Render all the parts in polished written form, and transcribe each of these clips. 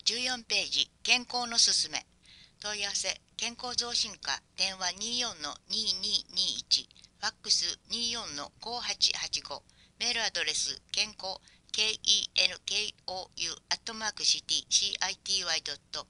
14ページ、健康のすすめ。問い合わせ、健康増進課、電話24-2221、ファックス24-5885、メールアドレス、健康、kenkou@city.city.lg.jp、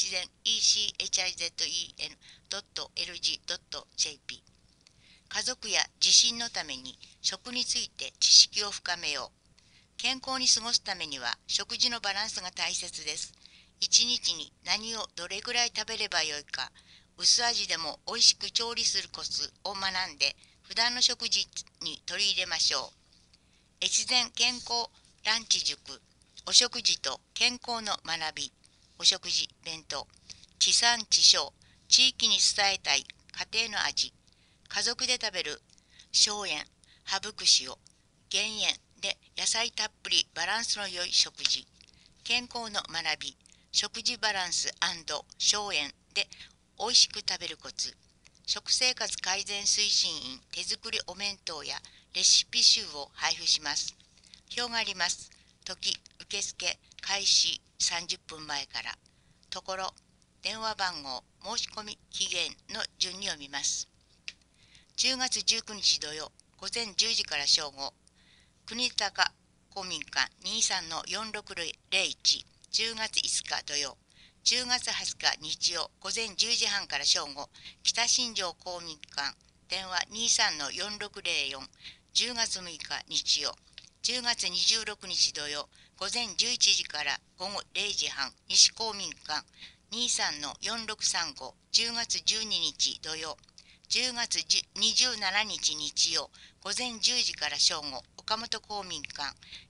家族や自身のために食について知識を深めよう。健康に過ごすためには食事のバランスが大切です。一日に何をどれぐらい食べればよいか、薄味でも美味しく調理するコツを学んで普段の食事に取り入れましょう。越前健康ランチ塾、お食事と健康の学び、お食事弁当、地産地消、地域に伝えたい家庭の味、家族で食べる荘園、羽生塩、減塩で野菜たっぷりバランスの良い食事、健康の学び、食事バランス&荘園で美味しく食べるコツ、食生活改善推進員手作りお弁当やレシピ集を配布します。表があります。時、受付開始30分前から。ところ、電話番号、申し込み期限の順に読みます。10月19日土曜、午前10時から正午、国高公民館23-4601、10月5日土曜、10月20日日曜、午前10時半から正午、北新庄公民館、電話23-4604、10月6日日曜、10月26日土曜、午前11時から午後0時半、西公民館23-4635、10月12日土曜、10月27日日曜、午前10時から正午、岡本公民館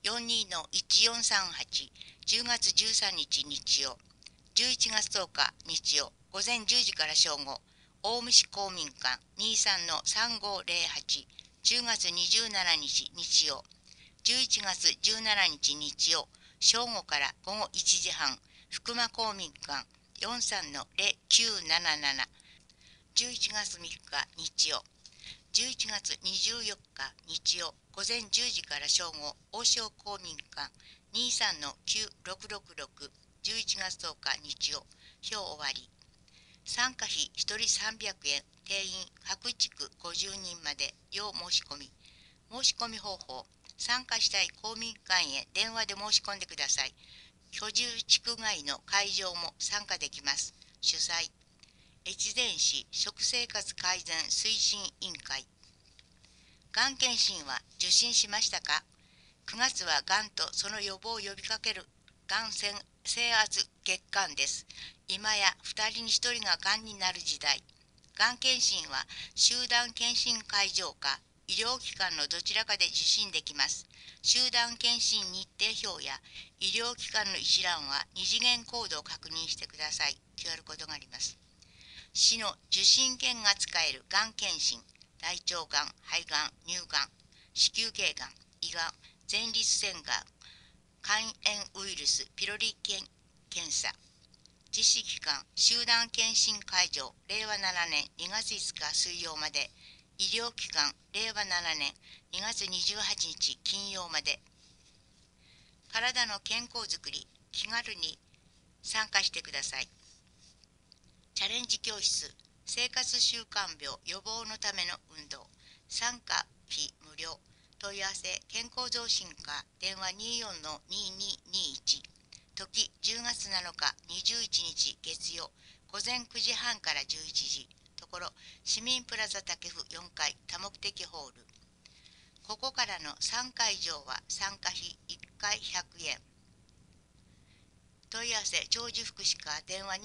42-1438、10月13日日曜、11月10日日曜、午前10時から正午、大虫公民館23-3508、10月27日日曜、11月17日日曜、正午から午後1時半、福間公民館43-0977、11月3日日曜、11月24日日曜、午前10時から正午、王将公民館23-9666、11月10日日曜、表終わり。参加費1人300円、定員各地区50人まで、要申し込み。申し込み方法、参加したい公民館へ電話で申し込んでください。居住地区外の会場も参加できます。主催、越前市食生活改善推進委員会。がん検診は受診しましたか？ 9 月はがんとその予防を呼びかけるがん制圧月間です。今や2人に1人ががんになる時代。がん検診は集団検診会場か医療機関のどちらかで受診できます。集団検診日程表や医療機関の一覧は二次元コードを確認してください。QR コードがあります。市の受診券が使えるがん検診、大腸がん、肺がん、乳がん、子宮頸がん、胃がん、前立腺がん、肝炎ウイルスピロリ菌検査。実施期間、集団検診会場、令和7年2月5日水曜まで、医療機関、令和7年2月28日金曜まで。体の健康づくり、気軽に参加してください。チャレンジ教室、生活習慣病予防のための運動、参加費無料、問い合わせ、健康増進課、電話24-2221、時10月7日21日月曜、午前9時半から11時、ところ、市民プラザ竹府4階多目的ホール。ここからの3会場は参加費1回100円。問い合わせ、長寿福祉課、電話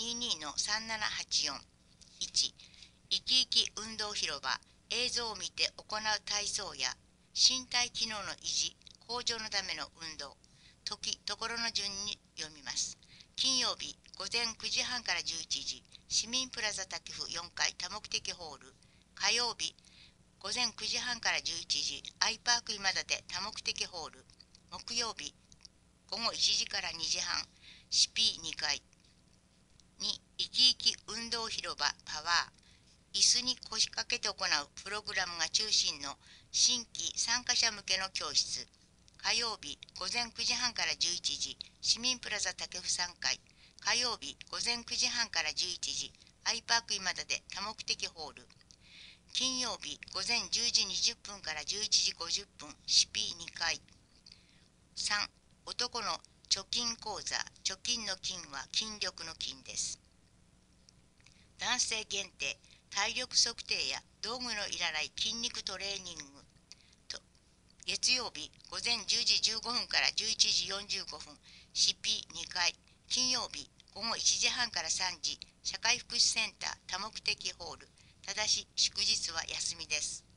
22-3784、1、生き生き運動広場、映像を見て行う体操や身体機能の維持、向上のための運動、時、ところの順に読みます。金曜日、午前9時半から11時、市民プラザ竹府4階多目的ホール。火曜日、午前9時半から11時、アイパーク今立多目的ホール。木曜日、午後1時から2時半、シピ2階。2、生き生き運動広場パワー。椅子に腰掛けて行うプログラムが中心の新規参加者向けの教室。火曜日、午前9時半から11時、市民プラザ竹府3階。 火曜日午前9時半から11時、アイパーク今田で多目的ホール。金曜日午前10時20分から11時50分、CP2 階。3、男の貯金口座、貯金の金は筋力の金です。男性限定、体力測定や道具のいらない筋肉トレーニングと、月曜日午前10時15分から11時45分、CP2 階。金曜日午後1時半から3時、社会福祉センター多目的ホール。ただし祝日は休みです。